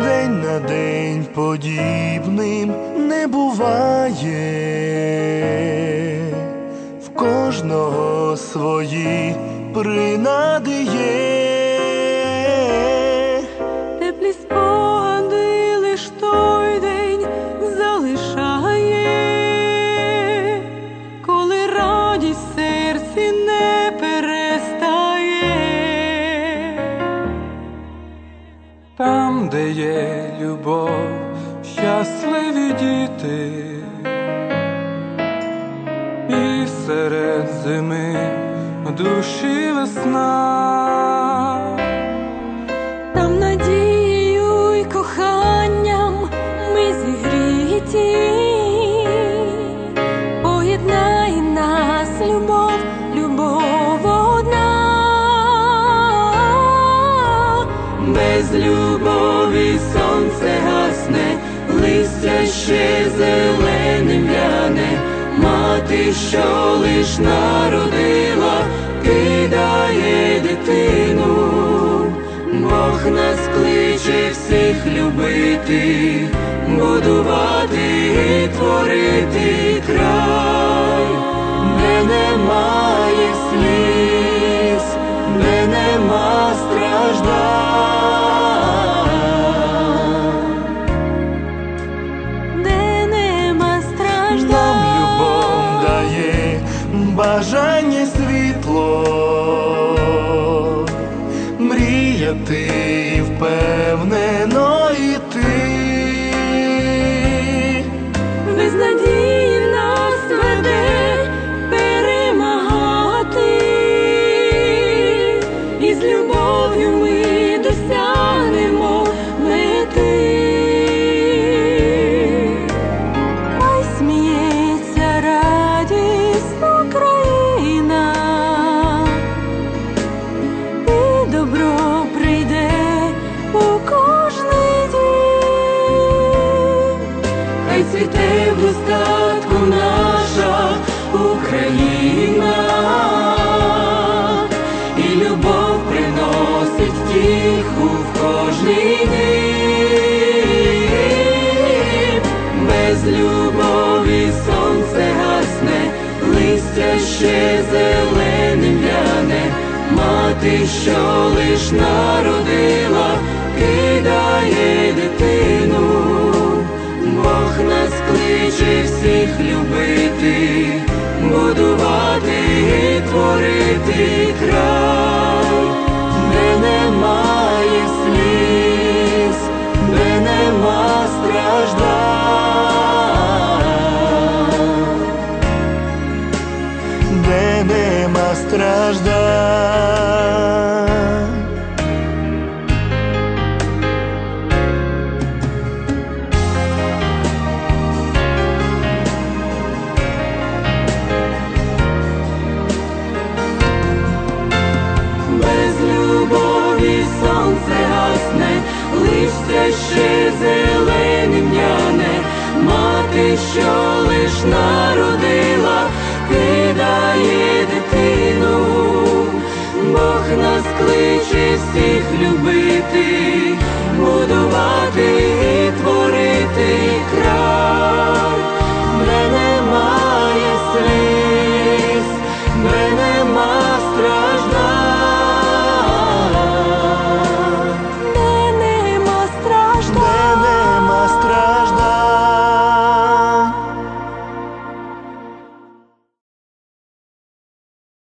день на день подібним не буває, в кожного свої принади є. Теплі спогади лиш той день залишає, коли радість в серці не перестає. Там, де є любов, щасливі діти, і серед зими в душі весна. Там надією й коханням ми зігріті, поєднає нас любов, любов одна. Без любові сонце гасне, листя ще зеленим в'яне. Мати, що лиш народила, кидає дитину. Бог нас кличе всіх любити, будувати і творити край, де немає сліз, де нема страждань, де нема страждань. Нам любов дає бажання світло, мріяти і впевнено йти. Без надії в нас веде перемагати, і з любов'ю ми досягнемо мети. Хай сміється радісна країна, і добро прийде у кожний дім. Хай цвіте в достатку наша Україна, і любов приносить втіху в кожний дім. Без любові сонце гасне, листя ще зеленим в'яне. Мати, що лиш народила, кидає дитину. Бог нас кличе всіх любити, будувати і творити край, де немає сліз, де нема страждань, де нема страждань. Без любові сонце гасне, листя ще зеленим в'яне. Мати, що лиш народила, кидає дитину. Бог нас кличе всіх любити,